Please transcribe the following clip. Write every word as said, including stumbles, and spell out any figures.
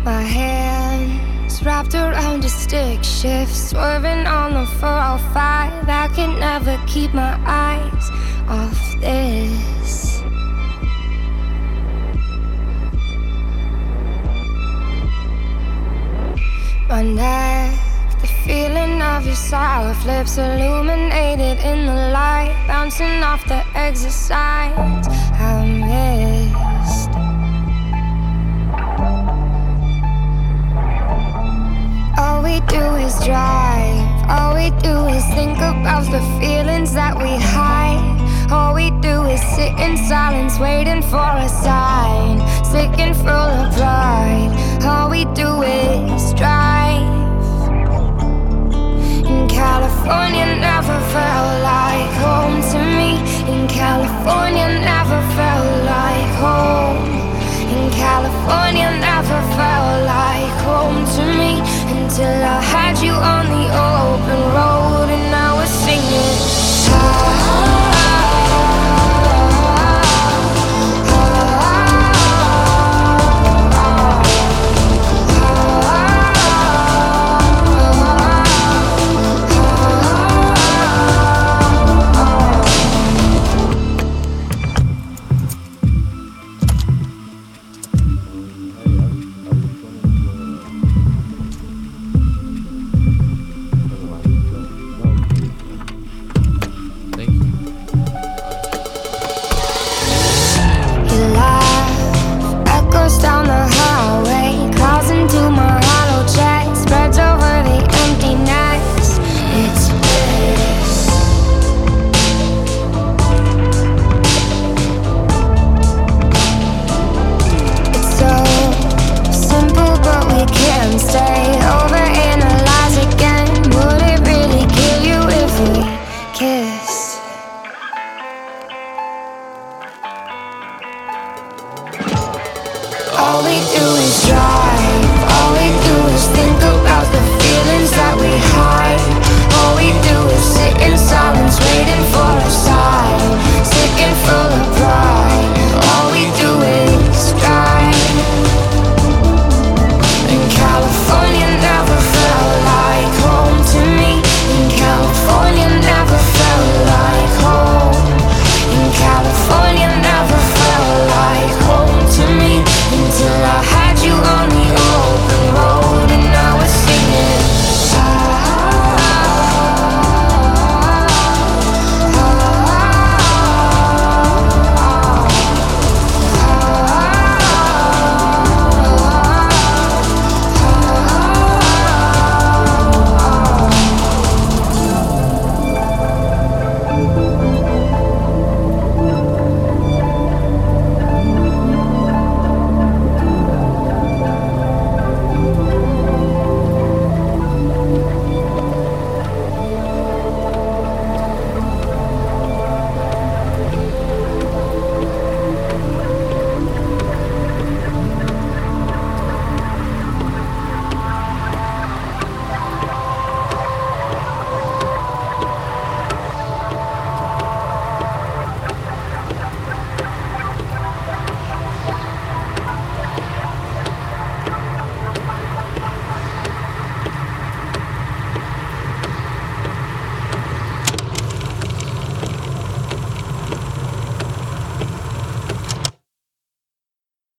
My hands wrapped around a stick shift, swerving on the four oh five. I can never keep my eyes off this. My neck, the feeling of your soft lips illuminated in the light, bouncing off the exit signs I missed. All we do is drive, all we do is think about the feelings that we hide. All we do is sit in silence, waiting for a sign, sick and full of pride. All we do is drive. In California never felt like home to me. In California never felt like home. In California never felt like home to me, until I had you on the open road and I was singing. Ah, down the highway, crawls into my hollow chest, spreads over the emptiness. It's bliss. It's so simple, but we can't stay. Overanalyze again. Would it really kill you if we kissed? All we do